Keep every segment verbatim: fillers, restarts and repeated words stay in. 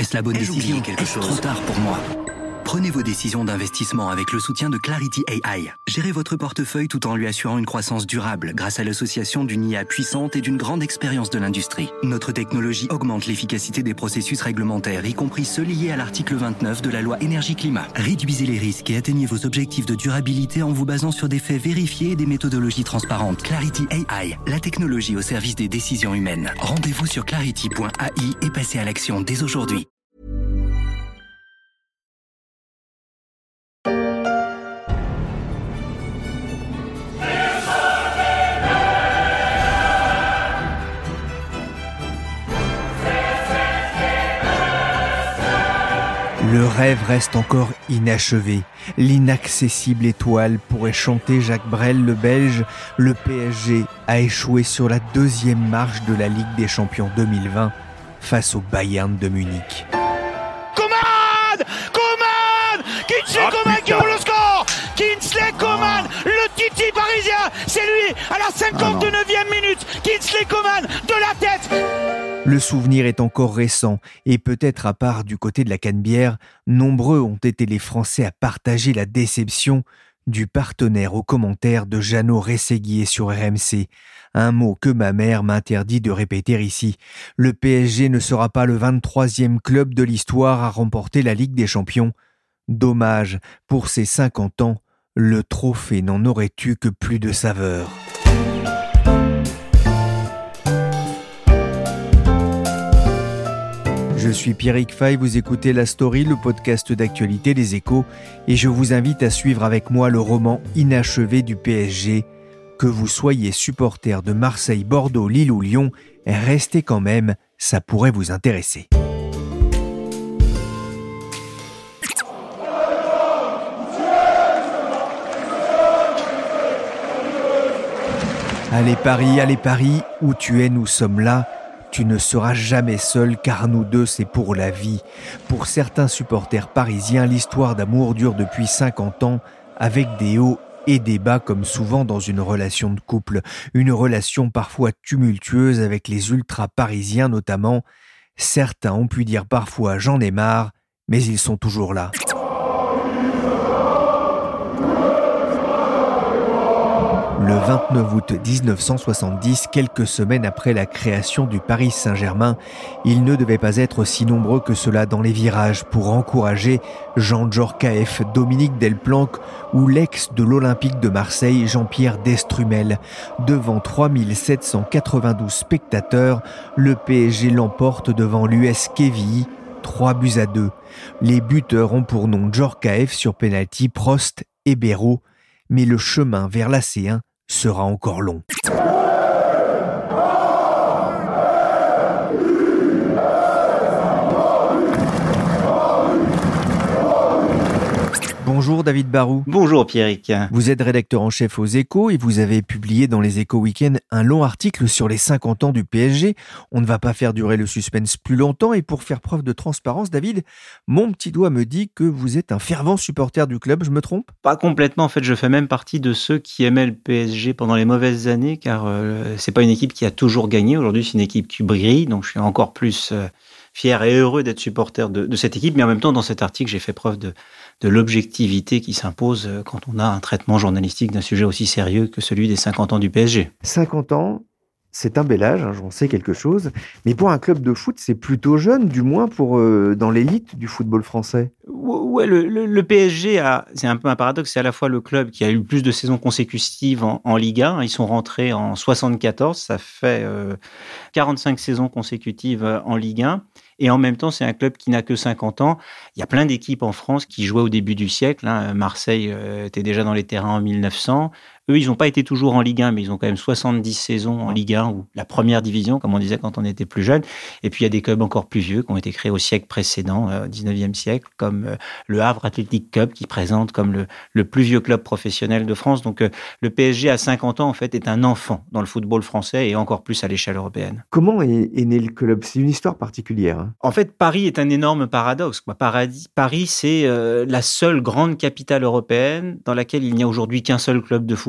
Est-ce la bonne Ai-je décision? oublié quelque Est-ce chose? trop tard pour moi? Prenez vos décisions d'investissement avec le soutien de Clarity A I. Gérez votre portefeuille tout en lui assurant une croissance durable grâce à l'association d'une I A puissante et d'une grande expérience de l'industrie. Notre technologie augmente l'efficacité des processus réglementaires, y compris ceux liés à l'article vingt-neuf de la loi énergie-climat. Réduisez les risques et atteignez vos objectifs de durabilité en vous basant sur des faits vérifiés et des méthodologies transparentes. Clarity A I, la technologie au service des décisions humaines. Rendez-vous sur clarity point A I et passez à l'action dès aujourd'hui. Le rêve reste encore inachevé. L'inaccessible étoile pourrait chanter Jacques Brel, le Belge. Le P S G a échoué sur la deuxième marche de la Ligue des Champions deux mille vingt face au Bayern de Munich. Coman Coman Kingsley Ah, Coman qui putain. ouvre le score. Kingsley Coman, le Titi parisien, c'est lui à la cinquante-neuvième minute. Kingsley Coman de la tête. Le souvenir est encore récent et peut-être à part du côté de la Canebière, nombreux ont été les Français à partager la déception du partenaire aux commentaires de Jeannot Rességuier sur R M C. Un mot que ma mère m'interdit de répéter ici. Le P S G ne sera pas le vingt-troisième club de l'histoire à remporter la Ligue des Champions. Dommage, pour ses cinquante ans, le trophée n'en aurait eu que plus de saveur. Je suis Pierrick Fay, vous écoutez La Story, le podcast d'actualité des Échos, et je vous invite à suivre avec moi le roman inachevé du P S G. Que vous soyez supporter de Marseille, Bordeaux, Lille ou Lyon, restez quand même, ça pourrait vous intéresser. Allez Paris, allez Paris, où tu es, nous sommes là. Tu ne seras jamais seul car nous deux c'est pour la vie. Pour certains supporters parisiens, l'histoire d'amour dure depuis cinquante ans avec des hauts et des bas comme souvent dans une relation de couple. Une relation parfois tumultueuse avec les ultras parisiens notamment. Certains ont pu dire parfois j'en ai marre, mais ils sont toujours là. Le vingt-neuf août dix-neuf cent soixante-dix, quelques semaines après la création du Paris Saint-Germain, ils ne devaient pas être aussi nombreux que cela dans les virages pour encourager Jean Djorkaeff, Dominique Delplanque ou l'ex de l'Olympique de Marseille, Jean-Pierre Destrumel. Devant trois mille sept cent quatre-vingt-douze spectateurs, le P S G l'emporte devant l'U S Quevilly, trois buts à deux. Les buteurs ont pour nom Djorkaeff sur pénalty, Prost et Béraud, mais le chemin vers la C un sera encore long. Bonjour David Barou. Bonjour Pierrick. Vous êtes rédacteur en chef aux Échos et vous avez publié dans les Échos Week-end un long article sur les cinquante ans du P S G. On ne va pas faire durer le suspense plus longtemps et pour faire preuve de transparence, David, mon petit doigt me dit que vous êtes un fervent supporter du club, je me trompe ? Pas complètement, en fait, je fais même partie de ceux qui aimaient le P S G pendant les mauvaises années, car euh, c'est pas une équipe qui a toujours gagné. Aujourd'hui, c'est une équipe qui brille, donc je suis encore plus euh, fier et heureux d'être supporter de, de cette équipe. Mais en même temps, dans cet article, j'ai fait preuve de, de l'objectivité qui s'impose quand on a un traitement journalistique d'un sujet aussi sérieux que celui des cinquante ans du P S G. cinquante ans, c'est un bel âge, hein, j'en sais quelque chose. Mais pour un club de foot, c'est plutôt jeune, du moins pour euh, dans l'élite du football français. Ouais, le, le, le P S G, a, c'est un peu un paradoxe, c'est à la fois le club qui a eu le plus de saisons consécutives en, en Ligue un. Ils sont rentrés en soixante-quatorze, ça fait euh, quarante-cinq saisons consécutives en Ligue un. Et en même temps, c'est un club qui n'a que cinquante ans. Il y a plein d'équipes en France qui jouaient au début du siècle. Hein. Marseille euh, était déjà dans les terrains en mille neuf cents. Eux, ils n'ont pas été toujours en Ligue un, mais ils ont quand même soixante-dix saisons en Ligue un, ou la première division, comme on disait quand on était plus jeune. Et puis, il y a des clubs encore plus vieux qui ont été créés au siècle précédent, euh, dix-neuvième siècle, comme euh, le Havre Athletic Club, qui présente comme le, le plus vieux club professionnel de France. Donc, euh, le P S G, à cinquante ans, en fait, est un enfant dans le football français et encore plus à l'échelle européenne. Comment est, est né le club ? C'est une histoire particulière. Hein. En fait, Paris est un énorme paradoxe. Quoi. Paradis, Paris, c'est euh, la seule grande capitale européenne dans laquelle il n'y a aujourd'hui qu'un seul club de foot.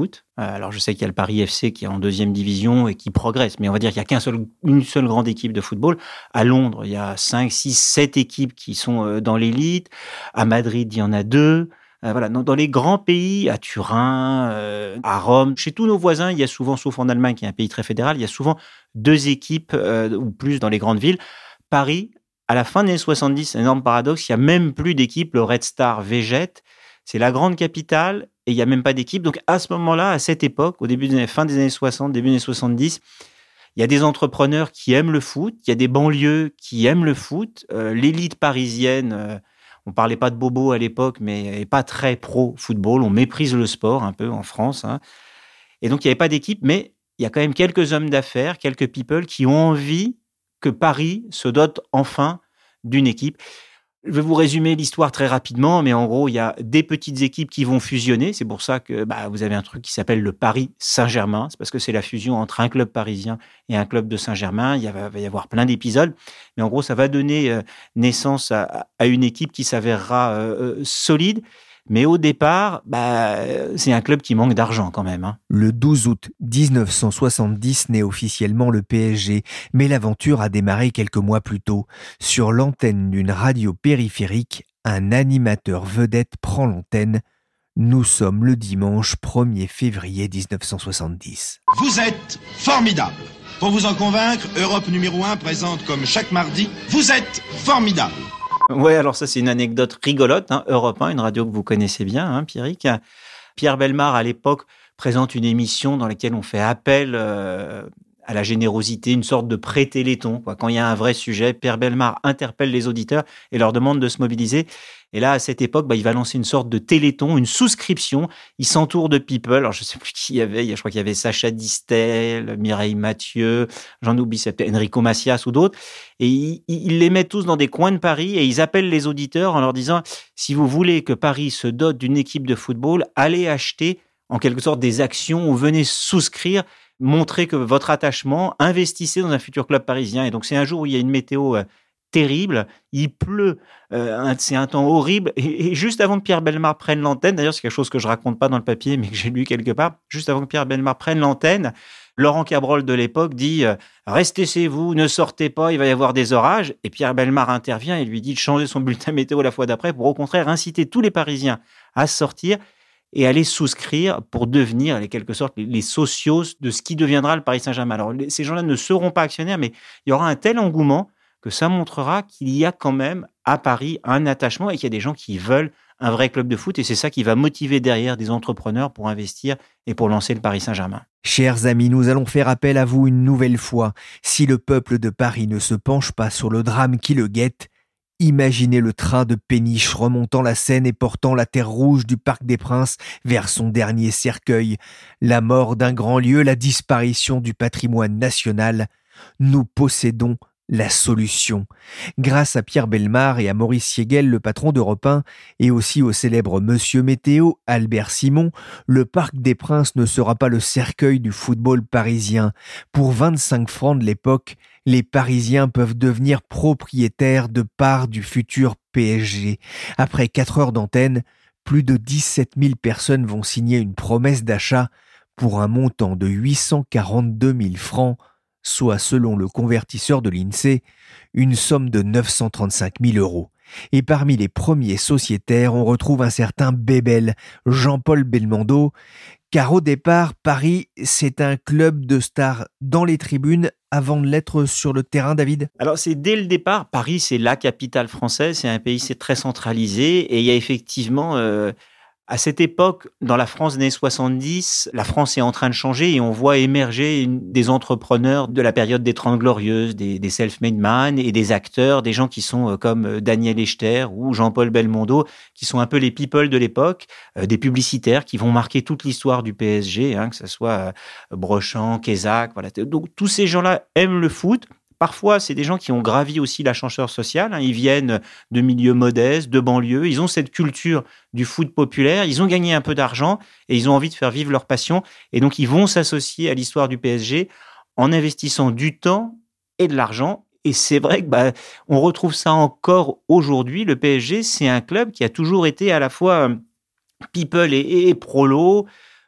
foot. Alors, je sais qu'il y a le Paris F C qui est en deuxième division et qui progresse, mais on va dire qu'il n'y a qu'une seul, une seule grande équipe de football. À Londres, il y a cinq, six, sept équipes qui sont dans l'élite. À Madrid, il y en a deux. Euh, voilà, dans, dans les grands pays, à Turin, euh, à Rome, chez tous nos voisins, il y a souvent, sauf en Allemagne, qui est un pays très fédéral, il y a souvent deux équipes euh, ou plus dans les grandes villes. Paris, à la fin des années soixante-dix, un énorme paradoxe, il n'y a même plus d'équipe. Le Red Star végète. C'est la grande capitale et il n'y a même pas d'équipe. Donc, à ce moment-là, à cette époque, au début des années, fin des années soixante, début des années soixante-dix, il y a des entrepreneurs qui aiment le foot. Il y a des banlieues qui aiment le foot. Euh, l'élite parisienne, euh, on ne parlait pas de bobo à l'époque, mais elle n'est pas très pro-football. On méprise le sport un peu en France. Hein. Et donc, il n'y avait pas d'équipe, mais il y a quand même quelques hommes d'affaires, quelques people qui ont envie que Paris se dote enfin d'une équipe. Je vais vous résumer l'histoire très rapidement, mais en gros, il y a des petites équipes qui vont fusionner. C'est pour ça que bah, vous avez un truc qui s'appelle le Paris Saint-Germain. C'est parce que c'est la fusion entre un club parisien et un club de Saint-Germain. Il va y avoir plein d'épisodes. Mais en gros, ça va donner euh, naissance à, à une équipe qui s'avérera euh, solide. Mais au départ, bah, c'est un club qui manque d'argent quand même. Hein. Le douze août dix-neuf cent soixante-dix naît officiellement le P S G, mais l'aventure a démarré quelques mois plus tôt. Sur l'antenne d'une radio périphérique, un animateur vedette prend l'antenne. Nous sommes le dimanche premier février dix-neuf cent soixante-dix. Vous êtes formidable. Pour vous en convaincre, Europe numéro un présente comme chaque mardi, vous êtes formidable. Ouais, alors ça, c'est une anecdote rigolote. Hein. Europe un, une radio que vous connaissez bien, hein, Pierrick. Pierre Bellemare, à l'époque, présente une émission dans laquelle on fait appel euh, à la générosité, une sorte de pré-téléthon. Quoi. Quand il y a un vrai sujet, Pierre Bellemare interpelle les auditeurs et leur demande de se mobiliser. Et là, à cette époque, bah, il va lancer une sorte de téléthon, une souscription. Il s'entoure de people. Alors, je ne sais plus qui il y avait. Je crois qu'il y avait Sacha Distel, Mireille Mathieu, j'en oublie, c'était Enrico Macias ou d'autres. Et il, il les met tous dans des coins de Paris et ils appellent les auditeurs en leur disant « Si vous voulez que Paris se dote d'une équipe de football, allez acheter en quelque sorte des actions ou venez souscrire, montrez que votre attachement, investissez dans un futur club parisien. » Et donc, c'est un jour où il y a une météo terrible, il pleut, euh, c'est un temps horrible. Et, et juste avant que Pierre Bellemare prenne l'antenne, d'ailleurs, c'est quelque chose que je raconte pas dans le papier, mais que j'ai lu quelque part, juste avant que Pierre Bellemare prenne l'antenne, Laurent Cabrol de l'époque dit euh, « Restez chez vous, ne sortez pas, il va y avoir des orages ». Et Pierre Bellemare intervient et lui dit de changer son bulletin météo la fois d'après pour au contraire inciter tous les Parisiens à sortir et aller souscrire pour devenir, en quelque sorte, les socios de ce qui deviendra le Paris Saint-Germain. Alors, les, ces gens-là ne seront pas actionnaires, mais il y aura un tel engouement que ça montrera qu'il y a quand même à Paris un attachement et qu'il y a des gens qui veulent un vrai club de foot. Et c'est ça qui va motiver derrière des entrepreneurs pour investir et pour lancer le Paris Saint-Germain. Chers amis, nous allons faire appel à vous une nouvelle fois. Si le peuple de Paris ne se penche pas sur le drame qui le guette, imaginez le train de péniche remontant la Seine et portant la terre rouge du Parc des Princes vers son dernier cercueil. La mort d'un grand lieu, la disparition du patrimoine national. Nous possédons la solution. Grâce à Pierre Bellemare et à Maurice Siegel, le patron d'Europe un, et aussi au célèbre Monsieur Météo, Albert Simon, le Parc des Princes ne sera pas le cercueil du football parisien. Pour vingt-cinq francs de l'époque, les Parisiens peuvent devenir propriétaires de parts du futur P S G. Après quatre heures d'antenne, plus de dix-sept mille personnes vont signer une promesse d'achat pour un montant de huit cent quarante-deux mille francs, soit, selon le convertisseur de l'INSEE, une somme de neuf cent trente-cinq mille euros. Et parmi les premiers sociétaires, on retrouve un certain Bébel, Jean-Paul Belmondo, car au départ, Paris, c'est un club de stars dans les tribunes avant de l'être sur le terrain, David ? Alors, c'est dès le départ, Paris, c'est la capitale française, c'est un pays, c'est très centralisé, et il y a effectivement... Euh, À cette époque, dans la France des années soixante-dix, la France est en train de changer et on voit émerger une, des entrepreneurs de la période des Trente Glorieuses, des, des self-made man et des acteurs, des gens qui sont euh, comme Daniel Echter ou Jean-Paul Belmondo, qui sont un peu les people de l'époque, euh, des publicitaires qui vont marquer toute l'histoire du P S G, hein, que ce soit euh, Brochant, Kézak, voilà. Donc tous ces gens-là aiment le foot. Parfois, c'est des gens qui ont gravi aussi l'ascenseur social. Hein. Ils viennent de milieux modestes, de banlieues. Ils ont cette culture du foot populaire. Ils ont gagné un peu d'argent et ils ont envie de faire vivre leur passion. Et donc, ils vont s'associer à l'histoire du P S G en investissant du temps et de l'argent. Et c'est vrai que bah, on retrouve ça encore aujourd'hui. Le P S G, c'est un club qui a toujours été à la fois people et, et, et prolo.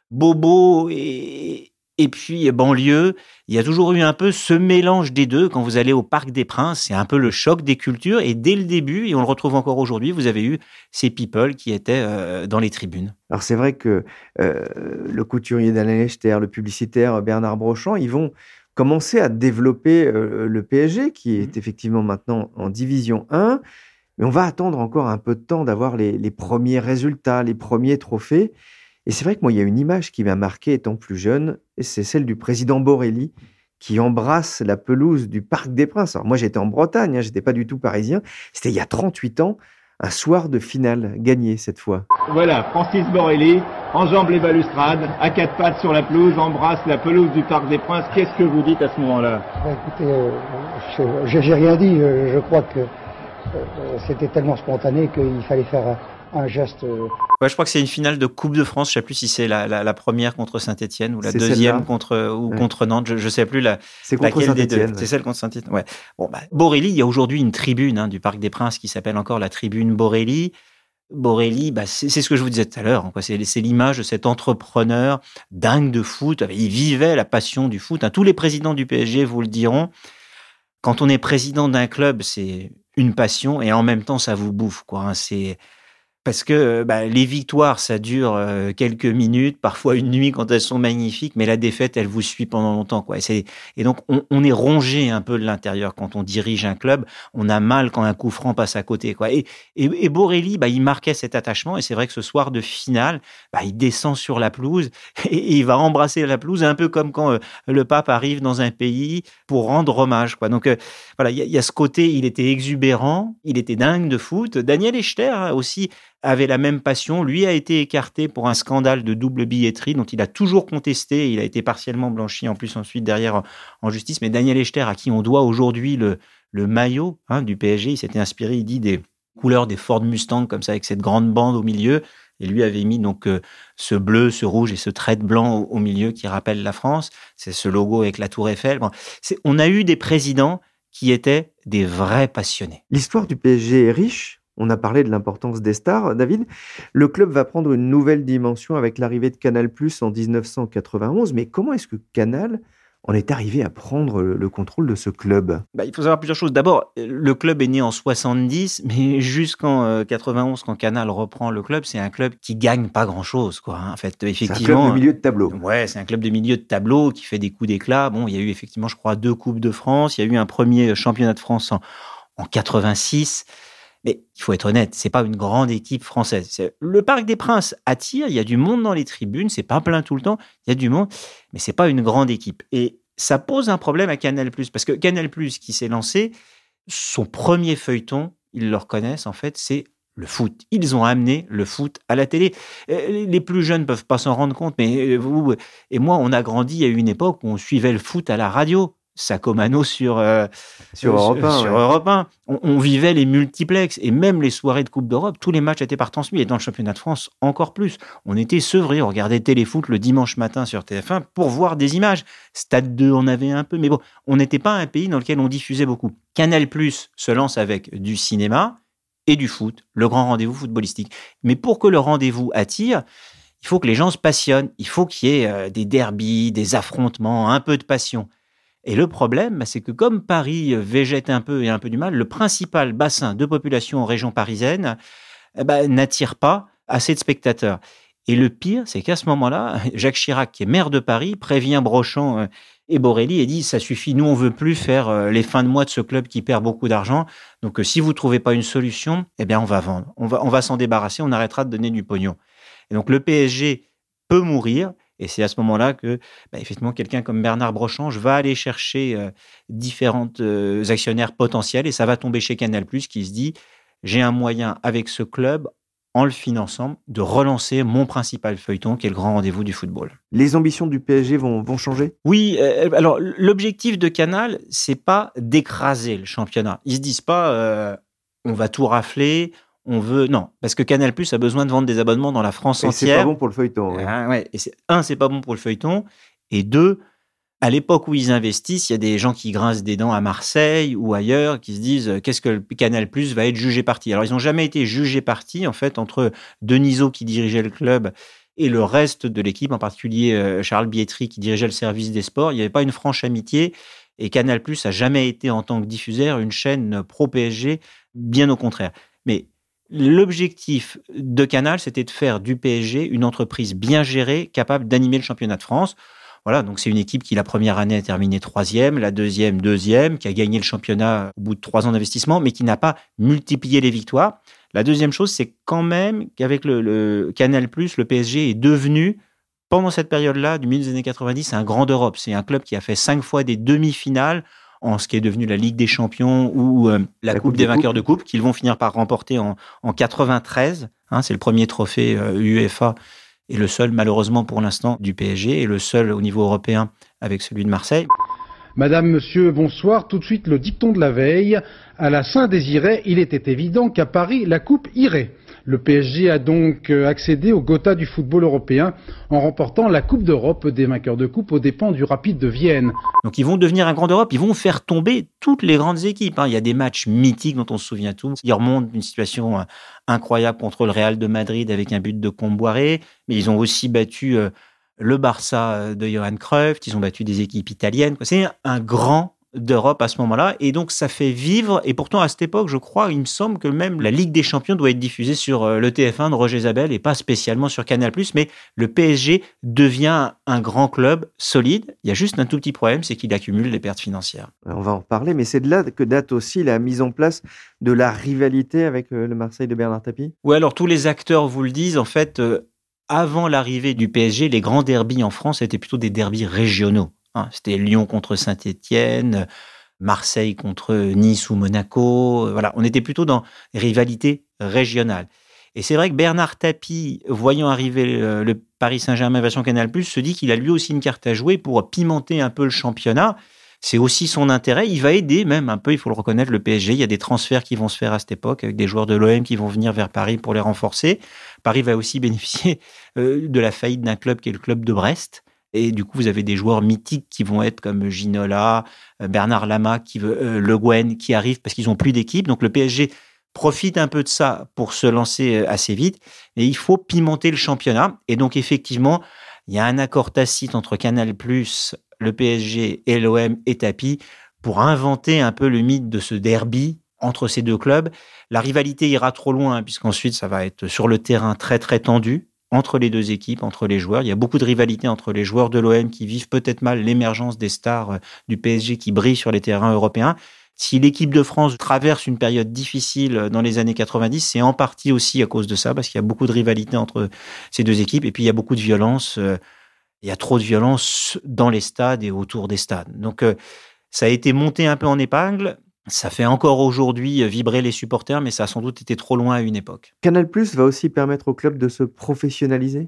bobo et, et puis banlieue. Il y a toujours eu un peu ce mélange des deux. Quand vous allez au Parc des Princes, c'est un peu le choc des cultures. Et dès le début, et on le retrouve encore aujourd'hui, vous avez eu ces people qui étaient euh, dans les tribunes. Alors c'est vrai que euh, le couturier d'Alain Lechter, le publicitaire Bernard Brochand, ils vont commencer à développer euh, le P S G, qui est effectivement maintenant en Division un. Mais on va attendre encore un peu de temps d'avoir les, les premiers résultats, les premiers trophées. Et c'est vrai que moi, il y a une image qui m'a marqué étant plus jeune, et c'est celle du président Borelli qui embrasse la pelouse du Parc des Princes. Alors moi, j'étais en Bretagne, hein, j'étais pas du tout parisien. C'était il y a trente-huit ans, un soir de finale gagné cette fois. Voilà, Francis Borelli enjambe les balustrades, à quatre pattes sur la pelouse, embrasse la pelouse du Parc des Princes. Qu'est-ce que vous dites à ce moment-là ? Bah, écoutez, euh, je, j'ai rien dit. Je, je crois que euh, c'était tellement spontané qu'il fallait faire un, un geste. Euh... Ouais, je crois que c'est une finale de Coupe de France. Je sais plus si c'est la, la, la première contre Saint-Etienne ou la c'est deuxième contre ou ouais. contre Nantes. Je, je sais plus la. C'est contre Saint-Etienne. C'est celle contre Saint-Etienne. Ouais. Bon, bah, Borelli, il y a aujourd'hui une tribune hein, du Parc des Princes qui s'appelle encore la tribune Borelli. Borelli, bah, c'est, c'est ce que je vous disais tout à l'heure. Quoi. C'est, c'est l'image de cet entrepreneur dingue de foot. Il vivait la passion du foot. Hein. Tous les présidents du P S G vous le diront. Quand on est président d'un club, c'est une passion et en même temps, ça vous bouffe. Quoi. Hein. C'est parce que bah, les victoires, ça dure euh, quelques minutes, parfois une nuit quand elles sont magnifiques, mais la défaite, elle vous suit pendant longtemps. Quoi. Et, c'est, et donc, on, on est rongé un peu de l'intérieur quand on dirige un club. On a mal quand un coup franc passe à côté. Quoi. Et, et, et Borelli, bah, il marquait cet attachement. Et c'est vrai que ce soir de finale, bah, il descend sur la pelouse et, et il va embrasser la pelouse, un peu comme quand euh, le pape arrive dans un pays pour rendre hommage. Quoi. Donc, euh, voilà, il y, y a ce côté, il était exubérant, il était dingue de foot. Daniel Lechter hein, aussi avait la même passion. Lui a été écarté pour un scandale de double billetterie dont il a toujours contesté. Il a été partiellement blanchi en plus ensuite derrière en justice. Mais Daniel Lechter, à qui on doit aujourd'hui le, le maillot hein, du P S G, il s'était inspiré, il dit, des couleurs des Ford Mustang comme ça avec cette grande bande au milieu. Et lui avait mis donc euh, ce bleu, ce rouge et ce trait de blanc au, au milieu qui rappelle la France. C'est ce logo avec la Tour Eiffel. Bon, c'est, on a eu des présidents qui étaient des vrais passionnés. L'histoire du P S G est riche. On a parlé de l'importance des stars. David, le club va prendre une nouvelle dimension avec l'arrivée de Canal+ en dix-neuf cent quatre-vingt-onze. Mais comment est-ce que Canal en est arrivé à prendre le contrôle de ce club ? Bah, il faut savoir plusieurs choses. D'abord, le club est né en soixante-dix, mais jusqu'en quatre-vingt-onze, quand Canal reprend le club, c'est un club qui gagne pas grand-chose, quoi. En fait, effectivement. C'est un club de milieu de tableau. Ouais, c'est un club de milieu de tableau qui fait des coups d'éclat. Bon, il y a eu effectivement, je crois, deux Coupes de France. Il y a eu un premier championnat de France en, en quatre-vingt-six. Mais il faut être honnête, c'est pas une grande équipe française. C'est... Le Parc des Princes attire, il y a du monde dans les tribunes, c'est pas plein tout le temps, il y a du monde, mais c'est pas une grande équipe. Et ça pose un problème à Canal+, parce que Canal+, qui s'est lancé, son premier feuilleton, ils le reconnaissent en fait, c'est le foot. Ils ont amené le foot à la télé. Les plus jeunes peuvent pas s'en rendre compte, mais vous et moi, on a grandi à une époque où on suivait le foot à la radio. Sacomano sur euh, sur Europe un. Sur ouais. Europe un. On, on vivait les multiplex et même les soirées de Coupe d'Europe, tous les matchs étaient par transmis et dans le championnat de France encore plus. On était sevrés, on regardait Téléfoot le dimanche matin sur T F un pour voir des images. Stade deux, on avait un peu, mais bon, on n'était pas un pays dans lequel on diffusait beaucoup. Canal+ se lance avec du cinéma et du foot, le grand rendez-vous footballistique. Mais pour que le rendez-vous attire, il faut que les gens se passionnent, il faut qu'il y ait euh, des derbies, des affrontements, un peu de passion. Et le problème, c'est que comme Paris végète un peu et a un peu du mal, le principal bassin de population en région parisienne eh ben, n'attire pas assez de spectateurs. Et le pire, c'est qu'à ce moment-là, Jacques Chirac, qui est maire de Paris, prévient Brochand et Borelli et dit « ça suffit, nous on veut plus faire les fins de mois de ce club qui perd beaucoup d'argent. Donc si vous trouvez pas une solution, eh bien on va vendre, on va, on va s'en débarrasser, on arrêtera de donner du pognon. » Et donc le P S G peut mourir. Et c'est à ce moment-là que, bah, effectivement, quelqu'un comme Bernard Brochand va aller chercher euh, différents euh, actionnaires potentiels et ça va tomber chez Canal+, qui se dit « j'ai un moyen avec ce club, en le finançant, de relancer mon principal feuilleton, qui est le grand rendez-vous du football. » Les ambitions du P S G vont, vont changer ? Oui, euh, alors l'objectif de Canal, c'est pas d'écraser le championnat. Ils se disent pas euh, « on va tout rafler ». On veut non, parce que Canal+ a besoin de vendre des abonnements dans la France et entière. C'est pas bon pour le feuilleton. Ouais. Ah, ouais. Et c'est, un, c'est pas bon pour le feuilleton, et deux, à l'époque où ils investissent, il y a des gens qui grincent des dents à Marseille ou ailleurs, qui se disent qu'est-ce que le Canal+ va être jugé parti. Alors ils n'ont jamais été jugés parti en fait entre Denisot qui dirigeait le club et le reste de l'équipe, en particulier Charles Bietri qui dirigeait le service des sports. Il n'y avait pas une franche amitié et Canal+ a jamais été en tant que diffuseur une chaîne pro-P S G, bien au contraire. Mais l'objectif de Canal, c'était de faire du P S G une entreprise bien gérée, capable d'animer le championnat de France. Voilà, donc c'est une équipe qui, la première année, a terminé troisième, la deuxième, deuxième, qui a gagné le championnat au bout de trois ans d'investissement, mais qui n'a pas multiplié les victoires. La deuxième chose, c'est quand même qu'avec le, le Canal+, le P S G est devenu, pendant cette période-là, du milieu des années quatre-vingt-dix, un grand d'Europe. C'est un club qui a fait cinq fois des demi-finales en ce qui est devenu la Ligue des Champions ou euh, la, la Coupe, coupe des, des vainqueurs de coupe, qu'ils vont finir par remporter en, en quatre-vingt-treize. Hein, c'est le premier trophée euh, UEFA et le seul, malheureusement pour l'instant, du P S G et le seul au niveau européen avec celui de Marseille. Madame, monsieur, bonsoir. Tout de suite, le dicton de la veille. À la Saint-Désiré, il était évident qu'à Paris, la coupe irait. Le P S G a donc accédé au Gotha du football européen en remportant la Coupe d'Europe des vainqueurs de coupe aux dépens du Rapide de Vienne. Donc ils vont devenir un grand d'Europe, ils vont faire tomber toutes les grandes équipes. Il y a des matchs mythiques dont on se souvient tous. Ils remontent d'une situation incroyable contre le Real de Madrid avec un but de Comboiré, mais ils ont aussi battu le Barça de Johan Cruyff, ils ont battu des équipes italiennes. C'est un grand d'Europe à ce moment-là, et donc ça fait vivre, et pourtant à cette époque, je crois, il me semble que même la Ligue des Champions doit être diffusée sur le T F un de Roger Zabel, et pas spécialement sur Canal+, mais le P S G devient un grand club solide. Il y a juste un tout petit problème, c'est qu'il accumule des pertes financières. On va en reparler, mais c'est de là que date aussi la mise en place de la rivalité avec le Marseille de Bernard Tapie. Oui, alors tous les acteurs vous le disent, en fait, euh, avant l'arrivée du P S G, les grands derbys en France étaient plutôt des derbys régionaux. C'était Lyon contre Saint-Étienne, Marseille contre Nice ou Monaco. Voilà, on était plutôt dans des rivalités régionales. Et c'est vrai que Bernard Tapie, voyant arriver le, le Paris Saint-Germain version Canal+, se dit qu'il a lui aussi une carte à jouer pour pimenter un peu le championnat. C'est aussi son intérêt. Il va aider même un peu, il faut le reconnaître, le P S G. Il y a des transferts qui vont se faire à cette époque avec des joueurs de l'O M qui vont venir vers Paris pour les renforcer. Paris va aussi bénéficier euh, de la faillite d'un club qui est le club de Brest. Et du coup, vous avez des joueurs mythiques qui vont être comme Ginola, Bernard Lama, qui veut, euh, Le Guen, qui arrivent parce qu'ils n'ont plus d'équipe. Donc le P S G profite un peu de ça pour se lancer assez vite. Et il faut pimenter le championnat. Et donc effectivement, il y a un accord tacite entre Canal+, le P S G et l'O M et Tapie pour inventer un peu le mythe de ce derby entre ces deux clubs. La rivalité ira trop loin, hein, puisqu'ensuite ça va être sur le terrain très très tendu entre les deux équipes, entre les joueurs. Il y a beaucoup de rivalité entre les joueurs de l'O M qui vivent peut-être mal l'émergence des stars du P S G qui brillent sur les terrains européens. Si l'équipe de France traverse une période difficile dans les années quatre-vingt-dix, c'est en partie aussi à cause de ça, parce qu'il y a beaucoup de rivalité entre ces deux équipes. Et puis, il y a beaucoup de violence. Il y a trop de violence dans les stades et autour des stades. Donc, ça a été monté un peu en épingle. Ça fait encore aujourd'hui vibrer les supporters, mais ça a sans doute été trop loin à une époque. Canal+ va aussi permettre au club de se professionnaliser ?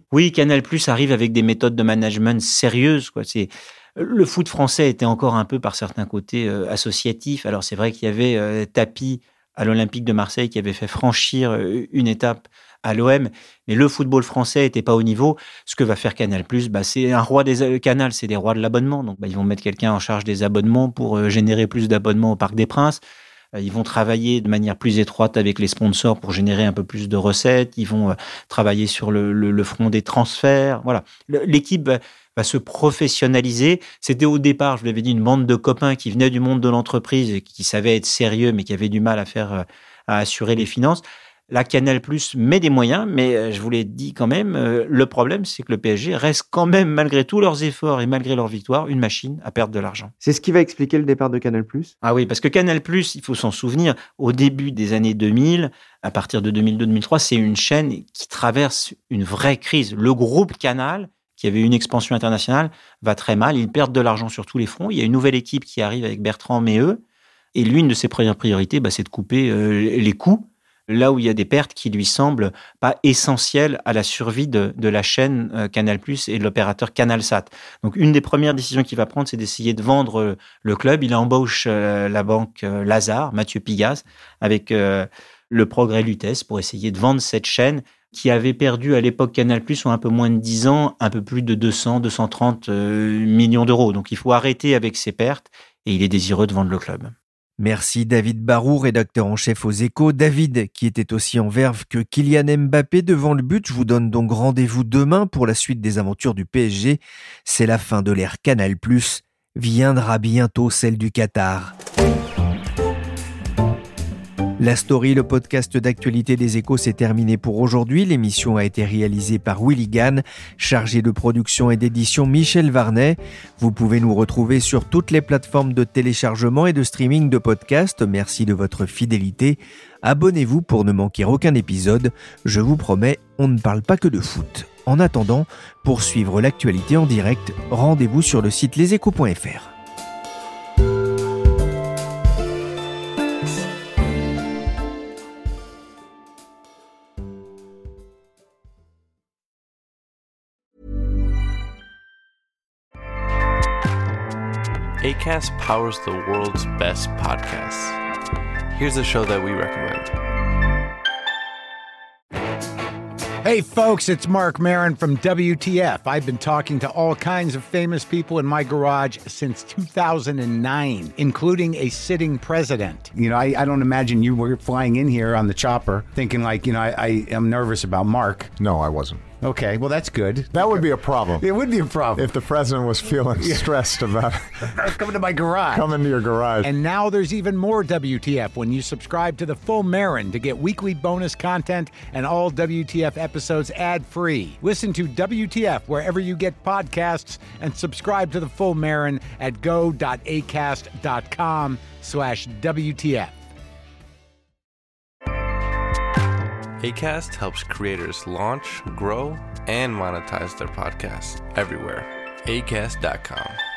Oui, Canal+ arrive avec des méthodes de management sérieuses, quoi. C'est... Le foot français était encore un peu, par certains côtés, euh, associatif. Alors, c'est vrai qu'il y avait euh, Tapie à l'Olympique de Marseille qui avait fait franchir euh, une étape à l'O M, mais le football français n'était pas au niveau. Ce que va faire Canal+, bah, c'est un roi des Canal, c'est des rois de l'abonnement. Donc, bah, ils vont mettre quelqu'un en charge des abonnements pour euh, générer plus d'abonnements au Parc des Princes. Euh, ils vont travailler de manière plus étroite avec les sponsors pour générer un peu plus de recettes. Ils vont euh, travailler sur le, le, le front des transferts. Voilà. Le, l'équipe va, va se professionnaliser. C'était au départ, je vous l'avais dit, une bande de copains qui venaient du monde de l'entreprise et qui savaient être sérieux, mais qui avaient du mal à faire, euh, à assurer les finances. La Canal+ met des moyens, mais je vous l'ai dit quand même, euh, le problème, c'est que le P S G reste quand même, malgré tous leurs efforts et malgré leur victoire, une machine à perdre de l'argent. C'est ce qui va expliquer le départ de Canal+. Ah oui, parce que Canal+, il faut s'en souvenir, au début des années deux mille, à partir de deux mille deux deux mille trois, c'est une chaîne qui traverse une vraie crise. Le groupe Canal, qui avait une expansion internationale, va très mal. Ils perdent de l'argent sur tous les fronts. Il y a une nouvelle équipe qui arrive avec Bertrand Méheux. Et l'une de ses premières priorités, bah, c'est de couper euh, les coûts. Là où il y a des pertes qui lui semblent pas essentielles à la survie de, de la chaîne euh, Canal+ et de l'opérateur CanalSat. Donc, une des premières décisions qu'il va prendre, c'est d'essayer de vendre euh, le club. Il embauche euh, la banque euh, Lazare, Mathieu Pigasse, avec euh, le Progrès Lutèce pour essayer de vendre cette chaîne qui avait perdu à l'époque Canal+, en un peu moins de dix ans, un peu plus de deux cents, deux cent trente euh, millions d'euros. Donc, il faut arrêter avec ces pertes et il est désireux de vendre le club. Merci David Barou, rédacteur en chef aux Échos. David, qui était aussi en verve que Kylian Mbappé devant le but. Je vous donne donc rendez-vous demain pour la suite des aventures du P S G. C'est la fin de l'ère Canal plus. Viendra bientôt celle du Qatar. La Story, le podcast d'actualité des Échos, c'est terminé pour aujourd'hui. L'émission a été réalisée par Willy Gann, chargé de production et d'édition Michel Varnet. Vous pouvez nous retrouver sur toutes les plateformes de téléchargement et de streaming de podcasts. Merci de votre fidélité. Abonnez-vous pour ne manquer aucun épisode. Je vous promets, on ne parle pas que de foot. En attendant, pour suivre l'actualité en direct, rendez-vous sur le site leséchos point f r. Acast powers the world's best podcasts. Here's a show that we recommend. Hey folks, it's Mark Maron from W T F. I've been talking to all kinds of famous people in my garage since two thousand nine, including a sitting president. You know, I, I don't imagine you were flying in here on the chopper thinking like, you know, I, I am nervous about Mark. No, I wasn't. Okay, well, that's good. That would be a problem. It would be a problem. If the president was feeling stressed about coming to my garage. Coming to your garage. And now there's even more W T F when you subscribe to the Full Marin to get weekly bonus content and all W T F episodes ad-free. Listen to W T F wherever you get podcasts and subscribe to the Full Marin at go.acast.com slash WTF. Acast helps creators launch, grow, and monetize their podcasts everywhere. acast dot com.